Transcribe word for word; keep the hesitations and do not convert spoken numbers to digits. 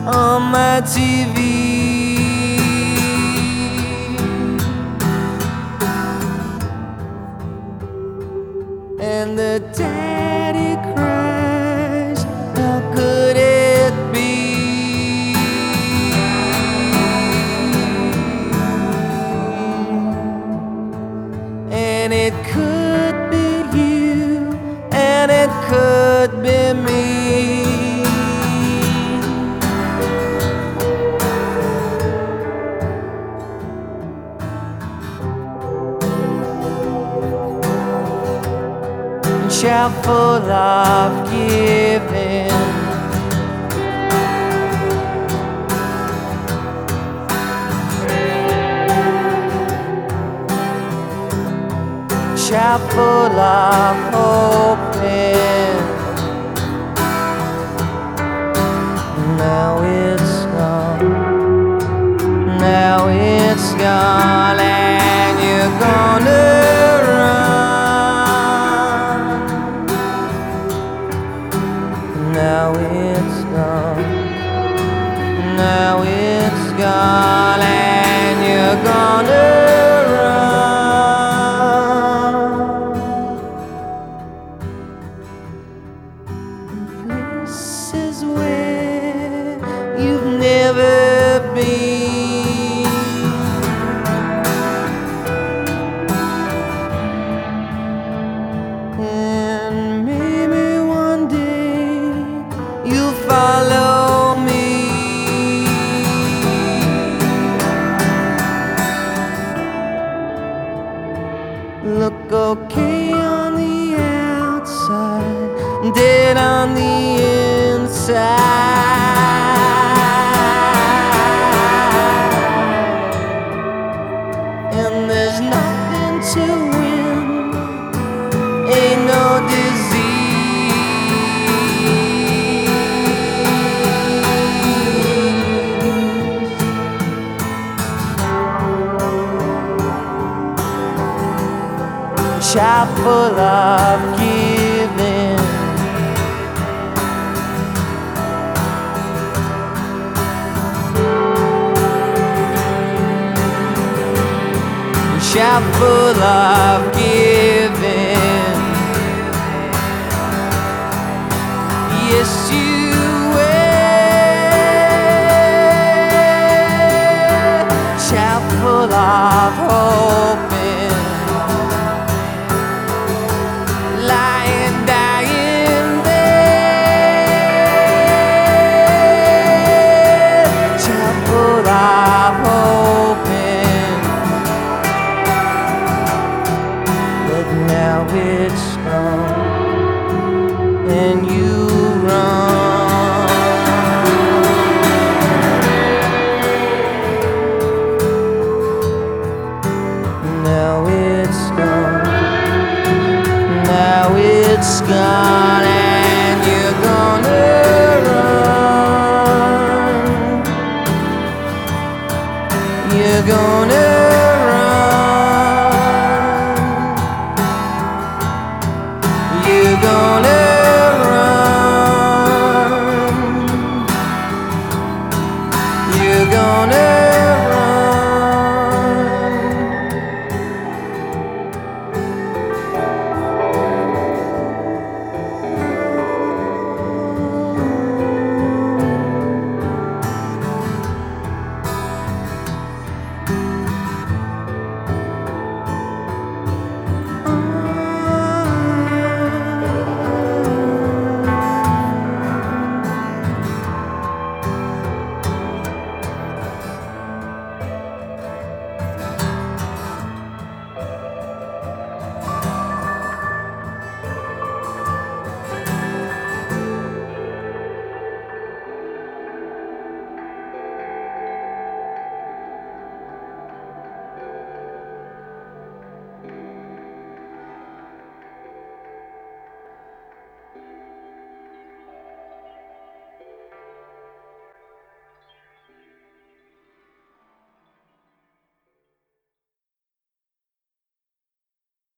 on my T V. And the daddy cries, how could it be? And it could be you, and it could be me. Chow full of giving, chow full of hoping. Now it's gone, now it's gone, and you're gonna now it's gone, now it's gone, and you're gonna run places where you've never been. And maybe one day you follow me. Look okay on the outside, dead on the inside. And there's nothing to win, ain't no disease. Chow full of giving, chow full of giving.